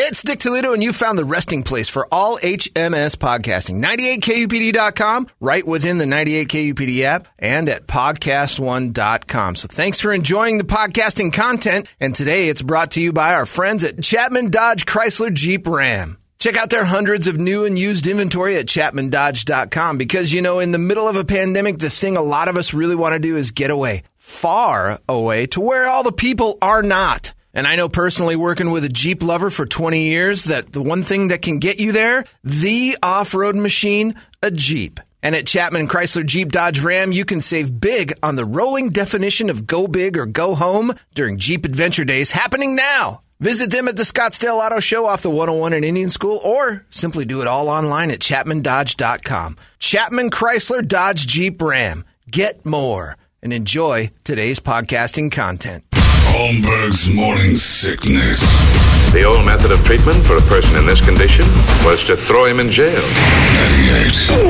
It's Dick Toledo, and you found the resting place for all HMS podcasting. 98KUPD.com, right within the 98KUPD app, and at podcast1.com. So thanks for enjoying the podcasting content. And today it's brought to you by our friends at Chapman Dodge Chrysler Jeep Ram. Check out their hundreds of new and used inventory at ChapmanDodge.com because, you know, in the middle of a pandemic, the thing a lot of us really want to do is get away, far away, to where all the people are not. And I know personally, working with a Jeep lover for 20 years, that the one thing that can get you there, the off-road machine, a Jeep. And at Chapman Chrysler Jeep Dodge Ram, you can save big on the rolling definition of go big or go home during Jeep Adventure Days happening now. Visit them at the Scottsdale Auto Show off the 101 in Indian School, or simply do it all online at ChapmanDodge.com. Chapman Chrysler Dodge Jeep Ram. Get more and enjoy today's podcasting content. Holmberg's morning sickness. The old method of treatment for a person in this condition was to throw him in jail. 98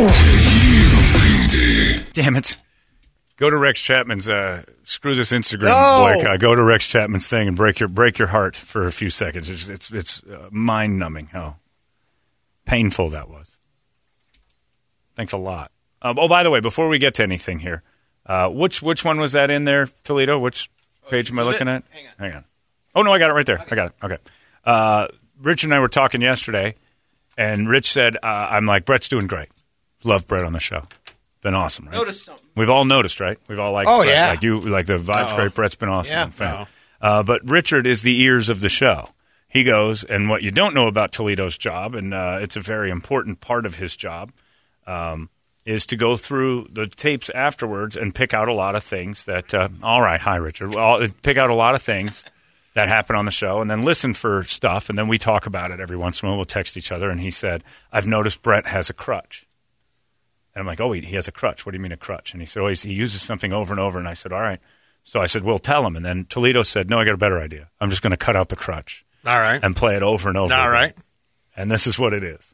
KUPD. Damn it. Go to Rex Chapman's, screw this Instagram boycott. Go to Rex Chapman's thing and break your heart for a few seconds. It's mind-numbing how painful that was. Thanks a lot. By the way, before we get to anything here, which one was that in there, Toledo? Which page am I looking at? Hang on. Oh, no, I got it right there. I got it. Okay. Rich and I were talking yesterday, and Rich said, I'm like, Brett's doing great. Love Brett on the show. Been awesome, right? Notice something. We've all noticed, right? We've all liked Brett. Yeah. Like you, like the vibe's great. Brett's been awesome. Yeah. But Richard is the ears of the show. He goes, and what you don't know about Toledo's job, and it's a very important part of his job, is to go through the tapes afterwards and pick out a lot of things that, all right, hi, Richard. Pick out a lot of things that happen on the show and then listen for stuff, and then we talk about it every once in a while. We'll text each other, and he said, I've noticed Brett has a crutch. And I'm like, oh, he has a crutch. What do you mean a crutch? And he said, he uses something over and over. And I said, all right. So I said, well, tell him. And then Toledo said, no, I got a better idea. I'm just going to cut out the crutch. All right. And play it over and over. All again. right. And this is what it is.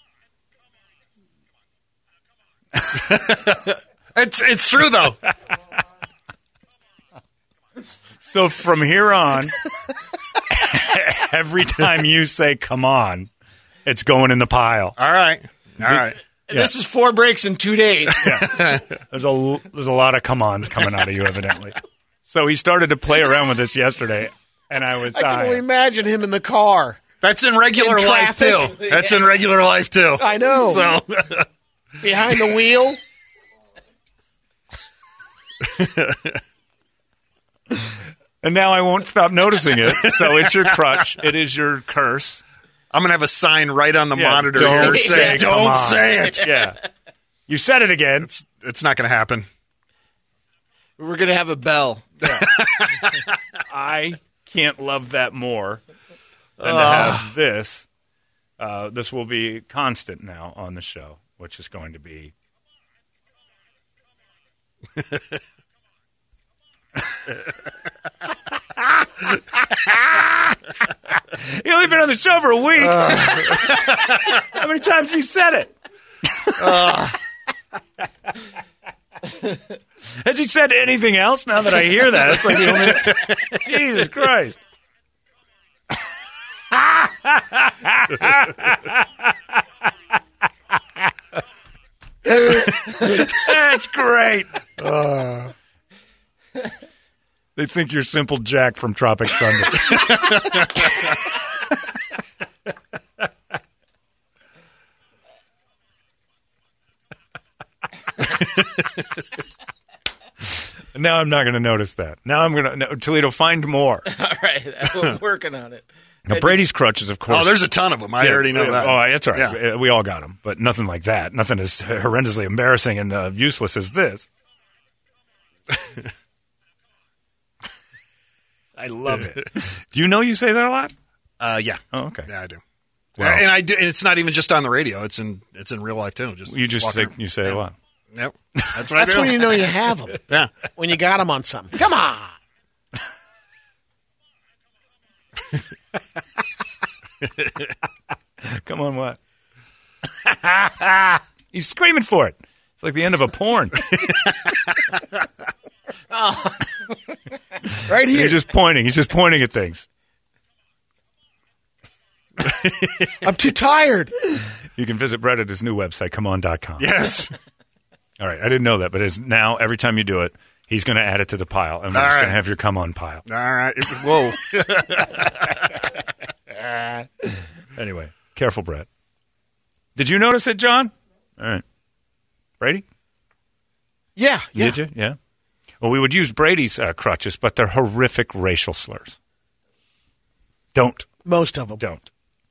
It's true, though. So from here on, every time you say, come on, it's going in the pile. All right. All right. Yeah. This is 4 breaks in 2 days. Yeah. There's a lot of come-ons coming out of you, evidently. So he started to play around with this yesterday, and I was dying. I can only imagine him in the car. That's in regular life, too. That's in regular life, too. I know. So behind the wheel. And now I won't stop noticing it. So it's your crutch. It is your curse. I'm going to have a sign right on the monitor. Don't say it. Yeah. You said it again. It's not going to happen. We're going to have a bell. Yeah. I can't love that more than to have this. This will be constant now on the show, which is going to be... You've only been on the show for a week. How many times have you said it? Has he said anything else now that I hear that? It's like the only... Jesus Christ. That's great. They think you're Simple Jack from Tropic Thunder. Now I'm not going to notice that. Now I'm going to... Toledo, find more. All right. I'm working on it. Now, Brady's crutches, of course. Oh, there's a ton of them. I already know that. Oh, that's all right. Yeah. We all got them, but nothing like that. Nothing as horrendously embarrassing and useless as this. I love it. Do you know you say that a lot? Yeah. Oh, okay. Yeah, I do. Well, and I do. And it's not even just on the radio. It's in real life too. You say it a lot. Yep. That's what I do. That's when you know you have them. Yeah. When you got them on something. Come on. Come on, what? He's screaming for it. It's like the end of a porn. Oh. Right here. He's just pointing. He's just pointing at things. I'm too tired. You can visit Brett at his new website, comeon.com. Yes. All right. I didn't know that, but it's now every time you do it, he's going to add it to the pile, and we're just going to have your come on pile. All right. Whoa. Anyway, careful, Brett. Did you notice it, John? All right. Brady? Yeah. Did you? Yeah. Well, we would use Brady's crutches, but they're horrific racial slurs. Don't. Most of them. Don't.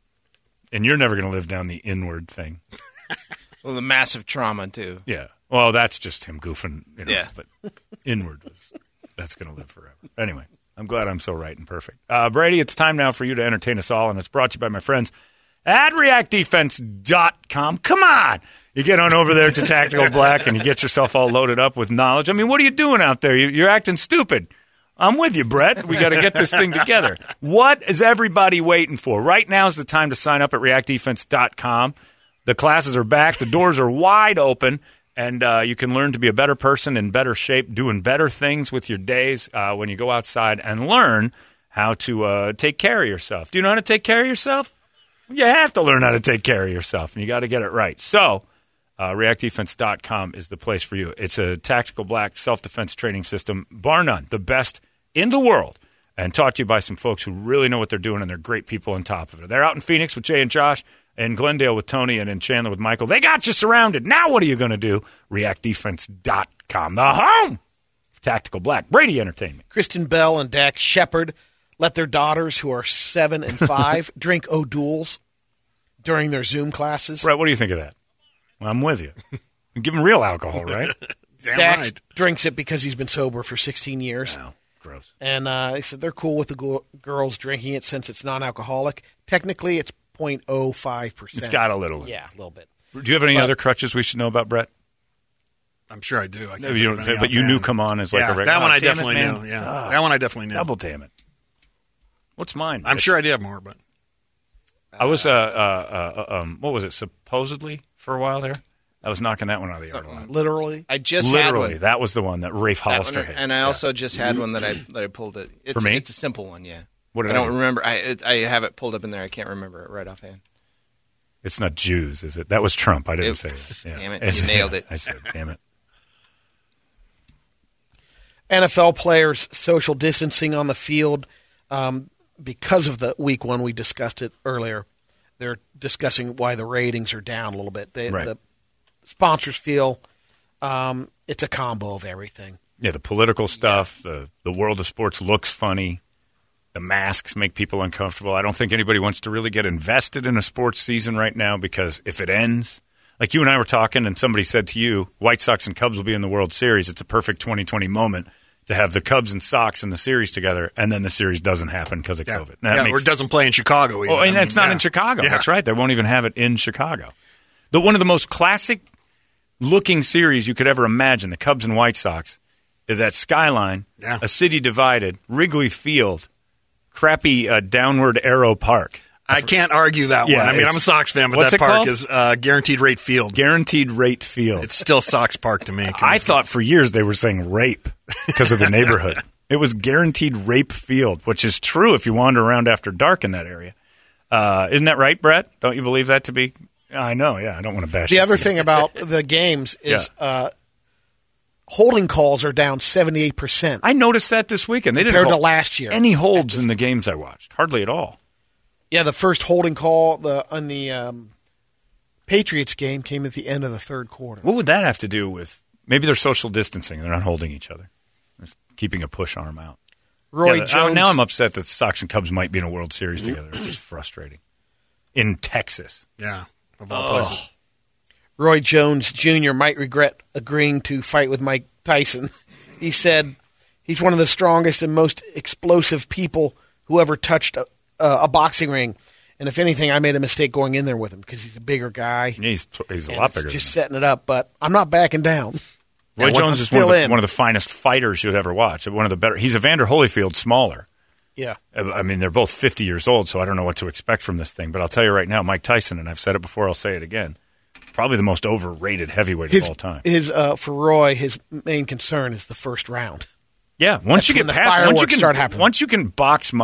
And you're never going to live down the inward thing. Well, the massive trauma, too. Yeah. Well, that's just him goofing. Yeah. But inward, that's going to live forever. Anyway, I'm glad I'm so right and perfect. Brady, it's time now for you to entertain us all, and it's brought to you by my friends at reactdefense.com. Come on. You get on over there to Tactical Black, and you get yourself all loaded up with knowledge. I mean, what are you doing out there? You're acting stupid. I'm with you, Brett. We got to get this thing together. What is everybody waiting for? Right now is the time to sign up at reactdefense.com. The classes are back. The doors are wide open, and you can learn to be a better person in better shape, doing better things with your days when you go outside and learn how to take care of yourself. Do you know how to take care of yourself? You have to learn how to take care of yourself, and you got to get it right. So reactdefense.com is the place for you. It's a Tactical Black self-defense training system, bar none, the best in the world, and taught to you by some folks who really know what they're doing, and they're great people on top of it. They're out in Phoenix with Jay and Josh, in Glendale with Tony, and in Chandler with Michael. They got you surrounded. Now what are you going to do? reactdefense.com, the home of Tactical Black. Brady Entertainment. Kristen Bell and Dax Shepard let their daughters, who are 7 and 5, drink O'Doul's during their Zoom classes. Brett, what do you think of that? Well, I'm with you. Give them real alcohol, right? Damn Dax right. drinks it because he's been sober for 16 years. Wow, gross. And they said they're cool with the girls drinking it since it's non-alcoholic. Technically, it's 0.05%. It's got a little in it. Yeah, a little bit. Do you have any other crutches we should know about, Brett? I'm sure I do. I No, you don't, but you knew come on as like yeah, a regular. that one I damn it, definitely man. knew. Yeah, that one I definitely knew. Double damn it. What's mine? I'm sure I did have more, but I was what was it? Supposedly for a while there, I was knocking that one out of the yard a lot. Literally. I just had Literally, one. that was the one that Rafe That Hollister one, had. and I also just had one that I pulled it. It's, For me? It's a simple one, yeah. What did I I don't do? remember. I have it pulled up in there. I can't remember it right offhand. It's not Jews, is it? That was Trump. I didn't say that. Yeah. Damn it, you nailed it. I said, damn it. NFL players social distancing on the field because of the week one. We discussed it earlier. They're discussing why the ratings are down a little bit. Right. The sponsors feel it's a combo of everything. Yeah, the political stuff, the world of sports looks funny. The masks make people uncomfortable. I don't think anybody wants to really get invested in a sports season right now because if it ends, like you and I were talking and somebody said to you, White Sox and Cubs will be in the World Series. It's a perfect 2020 moment to have the Cubs and Sox in the series together, and then the series doesn't happen because of COVID. Now, or it doesn't play in Chicago. Even. Oh, and it's not in Chicago. Yeah. That's right. They won't even have it in Chicago. One of the most classic-looking series you could ever imagine, the Cubs and White Sox, is that skyline, a city divided, Wrigley Field, crappy downward arrow park. I can't argue that Yeah, one. I mean, I'm a Sox fan, but what's that it park called? is Guaranteed Rate Field. Guaranteed Rate Field. It's still Sox Park to me. I thought for years they were saying rape because of the neighborhood. It was Guaranteed Rape Field, which is true if you wander around after dark in that area. Isn't that right, Brett? Don't you believe that to be? I know, yeah. I don't want to bash The you. other thing about the games is holding calls are down 78%. I noticed that this weekend. They didn't Compared to call last year. any holds in the games I watched. Hardly at all. Yeah, the first holding call on the Patriots game came at the end of the third quarter. What would that have to do with? Maybe they're social distancing. They're not holding each other. They're keeping a push arm out. Roy Yeah, Jones. now I'm upset that the Sox and Cubs might be in a World Series together. It's just frustrating. In Texas. Yeah, of all places. Roy Jones Jr. might regret agreeing to fight with Mike Tyson. He said he's one of the strongest and most explosive people who ever touched a boxing ring. And if anything, I made a mistake going in there with him because he's a bigger guy. He's a And lot it's bigger. just than setting it up, but I'm not backing down. Roy Jones is still in. one of the finest fighters you'd ever watch. One of the better. He's Evander Holyfield smaller. Yeah. I mean, they're both 50 years old, so I don't know what to expect from this thing. But I'll tell you right now, Mike Tyson, and I've said it before, I'll say it again, probably the most overrated heavyweight of all time. For Roy, his main concern is the first round. Yeah, once That's you when get the past, fireworks start happening. once you can box Mike,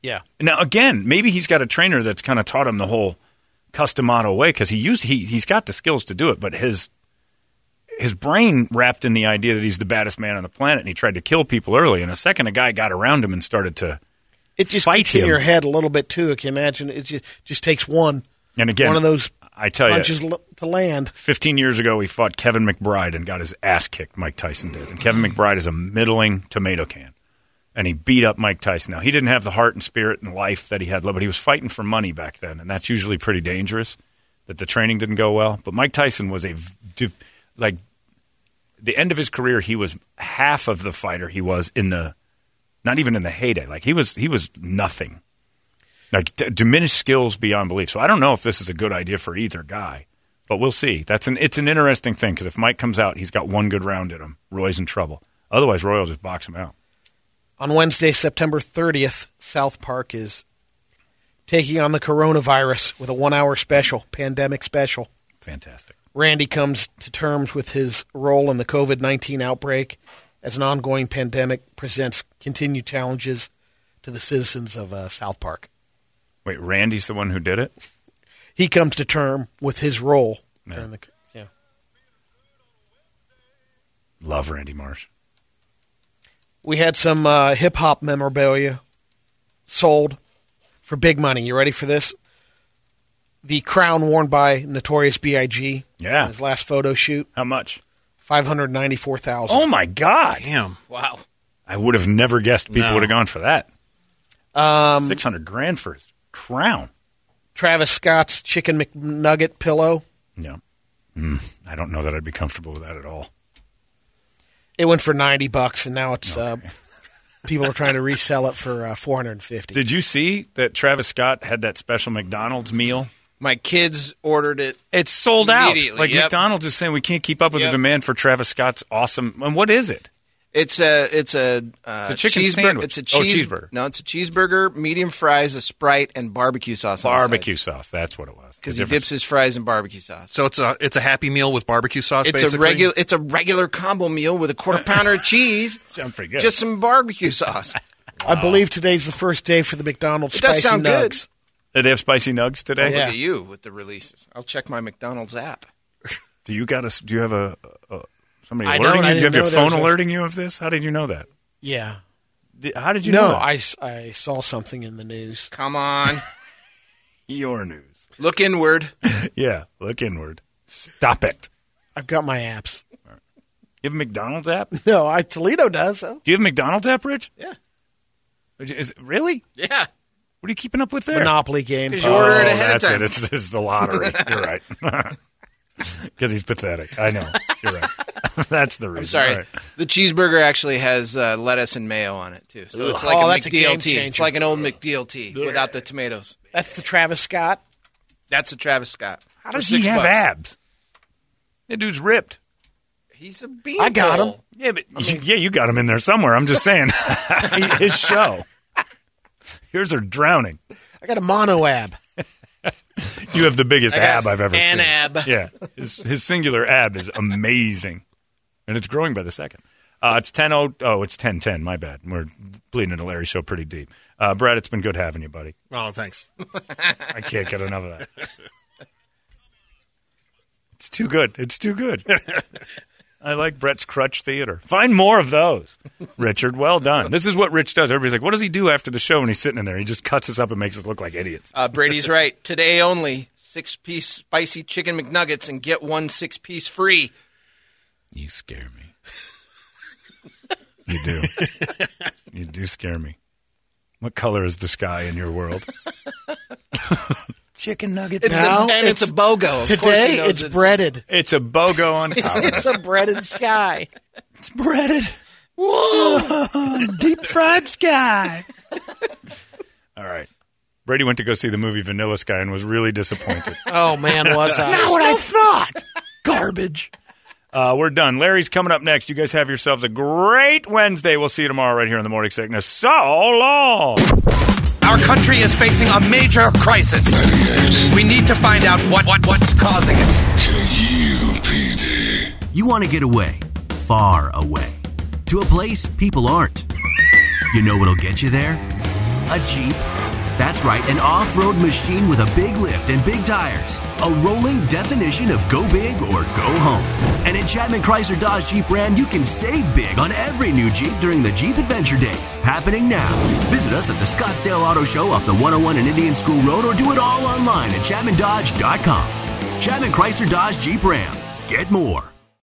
Yeah. Now, again, maybe he's got a trainer that's kind of taught him the whole custom auto way because he's got the skills to do it, but his brain wrapped in the idea that he's the baddest man on the planet and he tried to kill people early. And a second, a guy got around him and started to It just fight gets him. in your head a little bit, too. Can you imagine? It just takes one. And again, one of those I tell punches you, to land. 15 years ago, he fought Kevin McBride and got his ass kicked, Mike Tyson did. And Kevin McBride is a middling tomato can. And he beat up Mike Tyson. Now, he didn't have the heart and spirit and life that he had, but he was fighting for money back then, and that's usually pretty dangerous, that the training didn't go well. But Mike Tyson was the end of his career, he was half of the fighter he was not even in the heyday. Like, he was nothing. Like, diminished skills beyond belief. So I don't know if this is a good idea for either guy, but we'll see. It's an interesting thing, because if Mike comes out, he's got one good round in him. Roy's in trouble. Otherwise, Roy will just box him out. On Wednesday, September 30th, South Park is taking on the coronavirus with a 1-hour special, pandemic special. Fantastic. Randy comes to terms with his role in the COVID-19 outbreak as an ongoing pandemic presents continued challenges to the citizens of South Park. Wait, Randy's the one who did it? He comes to term with his role. Yeah. Yeah. Love Randy Marsh. We had some hip-hop memorabilia sold for big money. You ready for this? The crown worn by Notorious B.I.G. Yeah. His last photo shoot. How much? $594,000. Oh, my God. Damn. Wow. I would have never guessed people would have gone for that. $600,000 for his crown. Travis Scott's Chicken McNugget pillow. Yeah. I don't know that I'd be comfortable with that at all. It went for $90, and now it's people are trying to resell it for $450. Did you see that Travis Scott had that special McDonald's meal? My kids ordered it. It's sold out. Immediately, Like, yep. McDonald's is saying we can't keep up with the demand for Travis Scott's awesome. And what is it? It's a chicken sandwich. It's a cheeseburger. No, it's a cheeseburger, medium fries, a Sprite, and barbecue sauce. Barbecue sauce. That's what it was. Because he dips his fries in barbecue sauce. So it's a Happy Meal with barbecue sauce. It's basically? It's a regular combo meal with a quarter pounder of cheese. Sounds pretty good. Just some barbecue sauce. I believe today's the first day for the McDonald's It does Spicy sound good. Nugs. Did they have spicy nugs today? Look Yeah. at you with the releases. I'll check my McDonald's app. Do you have a somebody I alerting don't. I you? Do you have didn't your know there phone was a- alerting you of this? How did you know that? Yeah. How did you know No, that? I saw something in the news. Come on. Your news. Look inward. Yeah, look inward. Stop it. I've got my apps. You have a McDonald's app? Do No, Toledo does. So. you have a McDonald's app, Rich? Yeah. Is it really? Yeah. What are you keeping up with there? Monopoly game. 'Cause you order it ahead of that's time. It's the lottery. You're right. Because he's pathetic. I know. You're right. That's the reason. I'm sorry. All right. The cheeseburger actually has lettuce and mayo on it, too. So it's like Oh, a that's a game McDLT. It's changer. like an old McDLT without the tomatoes. That's the Travis Scott. That's a Travis Scott. How For does he have $6. abs? That dude's ripped. He's a bean. I got him. Yeah, but you got him in there somewhere. I'm just saying. His show. Yours are drowning. I got a mono ab. You have the biggest ab I've ever an seen. ab. Yeah. His singular ab is amazing. And it's growing by the second. It's 10:10. My bad. We're bleeding into Larry's show pretty deep. Brett, it's been good having you, buddy. Oh, thanks. I can't get enough of that. It's too good. It's too good. I like Brett's crutch theater. Find more of those, Richard. Well done. This is what Rich does. Everybody's like, what does he do after the show when he's sitting in there? He just cuts us up and makes us look like idiots. Brady's right. Today only, 6-piece spicy chicken McNuggets and get 1 6-piece free. You scare me. You do. You do scare me. What color is the sky in your world? Chicken nugget. It's it's a BOGO. Of course he Today, knows it's breaded. It's a BOGO on top. It's a breaded sky. It's breaded. Whoa! Deep fried sky. All right. Brady went to go see the movie Vanilla Sky and was really disappointed. Oh, man, was I. Not what I thought. Garbage. We're done. Larry's coming up next. You guys have yourselves a great Wednesday. We'll see you tomorrow right here on the Morning Sickness. So long. Our country is facing a major crisis. 98 We need to find out what's causing it. KUPD. You want to get away, far away, to a place people aren't. You know what'll get you there? A Jeep That's right, an off-road machine with a big lift and big tires. A rolling definition of go big or go home. And at Chapman Chrysler Dodge Jeep Ram, you can save big on every new Jeep during the Jeep Adventure Days. Happening now. Visit us at the Scottsdale Auto Show off the 101 and Indian School Road, or do it all online at ChapmanDodge.com. Chapman Chrysler Dodge Jeep Ram. Get more.